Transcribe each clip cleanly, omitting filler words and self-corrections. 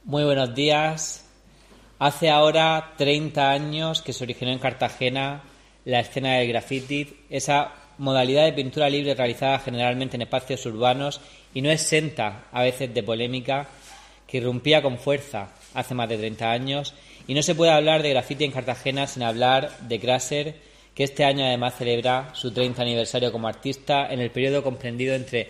Muy buenos días. Hace ahora 30 años que se originó en Cartagena la escena del graffiti, esa modalidad de pintura libre realizada generalmente en espacios urbanos y no exenta a veces de polémica, que irrumpía con fuerza hace más de 30 años, y no se puede hablar de graffiti en Cartagena sin hablar de Krasser, que este año además celebra su 30 aniversario como artista en el periodo comprendido entre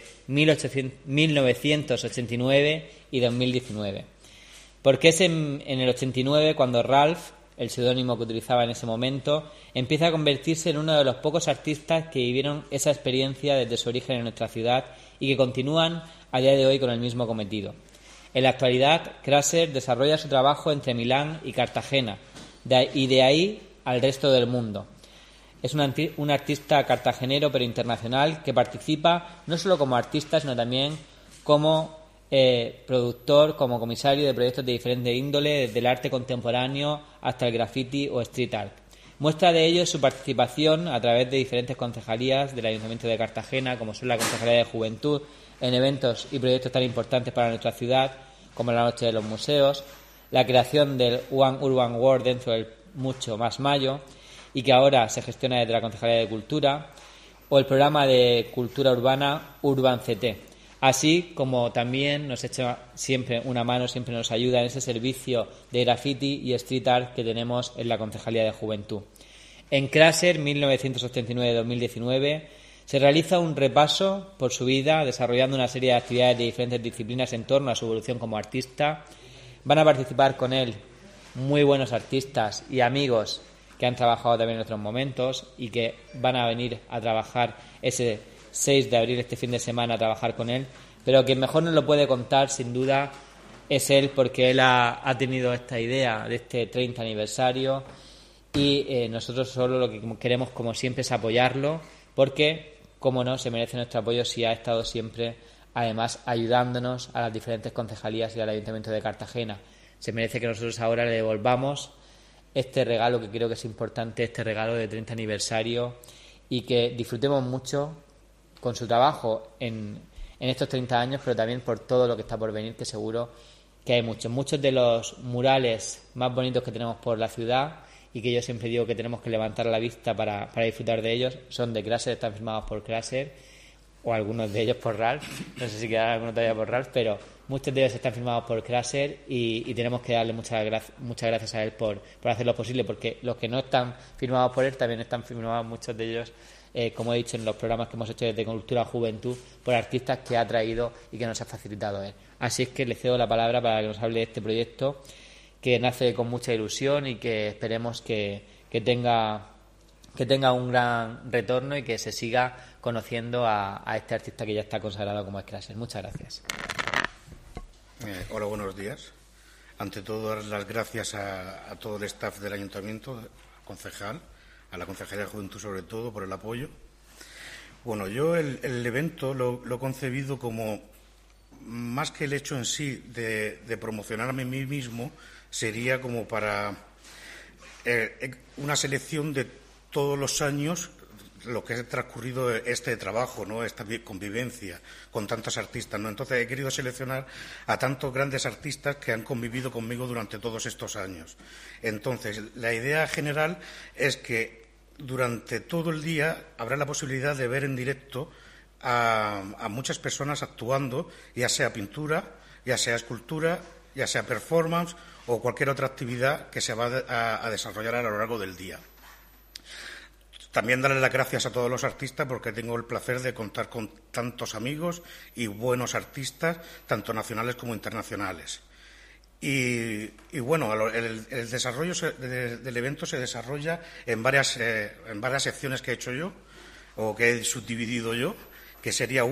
1989 y 2019. Porque es en el 89 cuando Ralph, el seudónimo que utilizaba en ese momento, empieza a convertirse en uno de los pocos artistas que vivieron esa experiencia desde su origen en nuestra ciudad y que continúan a día de hoy con el mismo cometido. En la actualidad, Krasser desarrolla su trabajo entre Milán y Cartagena, y de ahí al resto del mundo. Es un artista cartagenero pero internacional que participa no solo como artista, sino también como productor, como comisario de proyectos de diferente índole, desde el arte contemporáneo hasta el graffiti o street art. Muestra de ello su participación a través de diferentes concejalías del Ayuntamiento de Cartagena, como son la Concejalía de Juventud, en eventos y proyectos tan importantes para nuestra ciudad, como la Noche de los Museos, la creación del One Urban World dentro del Mucho Más Mayo, y que ahora se gestiona desde la Concejalía de Cultura, o el programa de cultura urbana Urban CT. Así como también nos echa siempre una mano, siempre nos ayuda en ese servicio de graffiti y street art que tenemos en la Concejalía de Juventud. En Krasser, 1989-2019, se realiza un repaso por su vida, desarrollando una serie de actividades de diferentes disciplinas en torno a su evolución como artista. Van a participar con él muy buenos artistas y amigos que han trabajado también en otros momentos y que van a venir a trabajar ese 6 de abril, este fin de semana, a trabajar con él, pero quien mejor nos lo puede contar sin duda es él, porque él ha tenido esta idea de este 30 aniversario y nosotros solo lo que queremos, como siempre, es apoyarlo, porque, como no, se merece nuestro apoyo si ha estado siempre, además, ayudándonos a las diferentes concejalías y al Ayuntamiento de Cartagena. Se merece que nosotros ahora le devolvamos este regalo, que creo que es importante, este regalo de 30 aniversario, y que disfrutemos mucho con su trabajo en estos 30 años, pero también por todo lo que está por venir, que seguro que hay muchos. Muchos de los murales más bonitos que tenemos por la ciudad, y que yo siempre digo que tenemos que levantar la vista para disfrutar de ellos, son de Krasser, están firmados por Krasser, o algunos de ellos por Ralph, no sé si quedará alguno todavía por Ralph, pero muchos de ellos están firmados por Krasser y tenemos que darle muchas gracias a él por hacer lo posible, porque los que no están firmados por él también están firmados, muchos de ellos, como he dicho en los programas que hemos hecho desde Cultura a Juventud, por artistas que ha traído y que nos ha facilitado él. Así es que le cedo la palabra para que nos hable de este proyecto, que nace con mucha ilusión y que esperemos que tenga un gran retorno y que se siga conociendo a este artista que ya está consagrado como es Krasser. Muchas gracias. Hola, buenos días. Ante todo, dar las gracias a todo el staff del Ayuntamiento, concejal, a la Concejalía de Juventud sobre todo, por el apoyo. Bueno, yo el evento lo he concebido como, más que el hecho en sí de promocionarme a mí mismo, sería como para una selección de todos los años lo que ha transcurrido este trabajo, ¿no?, esta convivencia con tantos artistas, ¿no? Entonces he querido seleccionar a tantos grandes artistas que han convivido conmigo durante todos estos años. Entonces, la idea general es que durante todo el día habrá la posibilidad de ver en directo a muchas personas actuando, ya sea pintura, ya sea escultura, ya sea performance o cualquier otra actividad que se va a desarrollar a lo largo del día. También darle las gracias a todos los artistas, porque tengo el placer de contar con tantos amigos y buenos artistas, tanto nacionales como internacionales. Y bueno, el desarrollo del evento se desarrolla en varias secciones que he hecho yo, o que he subdividido yo, que sería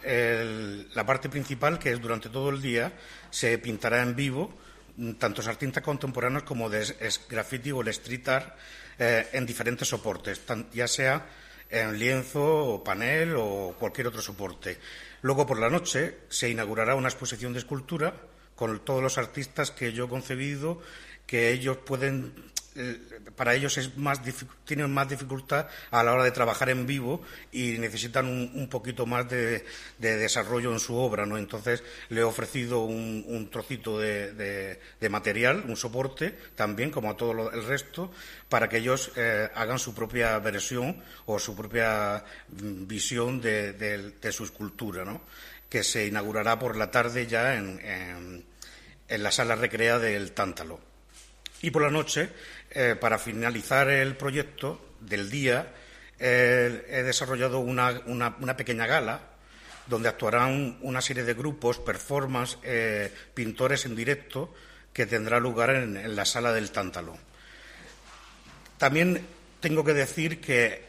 la parte principal, que es durante todo el día se pintará en vivo tantos artistas contemporáneos como de graffiti o el street art, en diferentes soportes, ya sea en lienzo o panel o cualquier otro soporte. Luego, por la noche, se inaugurará una exposición de escultura con todos los artistas que yo he concebido, que ellos pueden para ellos tienen más dificultad a la hora de trabajar en vivo y necesitan un poquito más de desarrollo en su obra, ¿no? Entonces le he ofrecido un trocito de material, un soporte también, como a todo el resto, para que ellos hagan su propia versión o su propia visión de su escultura, ¿no? Que se inaugurará por la tarde ya en la sala recrea del Tántalo. Y por la noche, para finalizar el proyecto del día, he desarrollado una pequeña gala donde actuarán una serie de grupos, performance, pintores en directo, que tendrá lugar en la sala del Tántalo. También tengo que decir que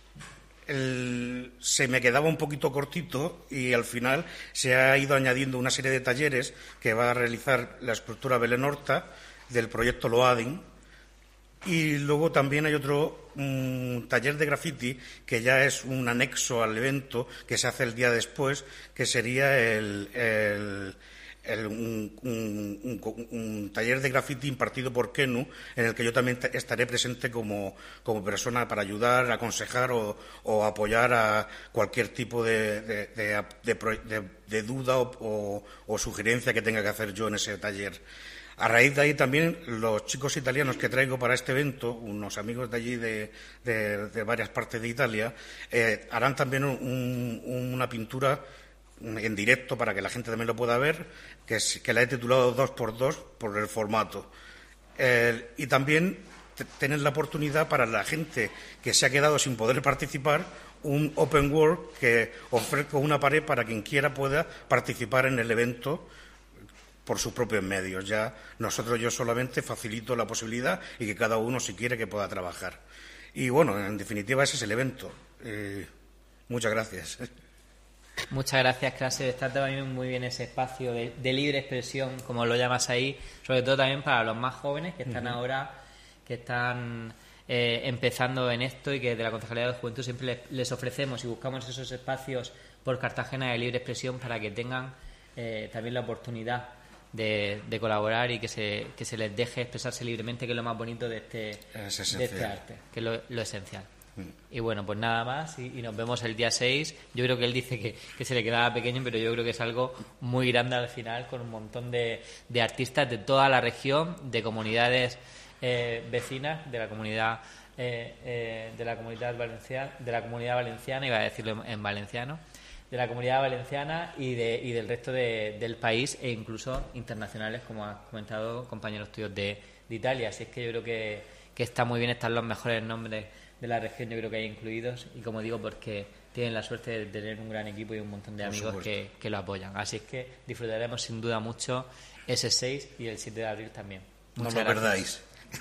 se me quedaba un poquito cortito y al final se ha ido añadiendo una serie de talleres que va a realizar la escultura Belén Horta del proyecto Loading, y luego también hay otro taller de graffiti que ya es un anexo al evento que se hace el día después, que sería un taller de graffiti impartido por Kenu, en el que yo también estaré presente como persona para ayudar, aconsejar o apoyar a cualquier tipo de duda o sugerencia que tenga que hacer yo en ese taller. A raíz de ahí también los chicos italianos que traigo para este evento, unos amigos de allí de varias partes de Italia, harán también una pintura en directo para que la gente también lo pueda ver, que la he titulado 2x2 por el formato. Y también tener la oportunidad para la gente que se ha quedado sin poder participar, un open world que ofrezco una pared para quien quiera pueda participar en el evento por sus propios medios. Yo solamente facilito la posibilidad y que cada uno, si quiere, que pueda trabajar. Y bueno, en definitiva ese es el evento. Muchas gracias. Muchas gracias, Clase. Está también muy bien ese espacio de libre expresión, como lo llamas ahí, sobre todo también para los más jóvenes que están ahora, que están empezando en esto, y que de la Concejalía de Juventud siempre les ofrecemos y buscamos esos espacios por Cartagena de libre expresión para que tengan también la oportunidad de colaborar y que se les deje expresarse libremente, que es lo más bonito de este arte, que es lo esencial. Y bueno, pues nada más, y nos vemos el día 6. Yo creo que él dice que se le quedaba pequeño, pero yo creo que es algo muy grande al final, con un montón de artistas de toda la región, de comunidades vecinas, de la comunidad valenciana, iba a decirlo en valenciano, de la comunidad valenciana y del resto del país, e incluso internacionales, como has comentado, compañeros tuyos de Italia. Así es que yo creo que está muy bien, están los mejores nombres de la región, yo creo que hay incluidos, y como digo, porque tienen la suerte de tener un gran equipo y un montón de amigos que lo apoyan. Así es que disfrutaremos sin duda mucho ese 6 y el 7 de abril también. No lo perdáis.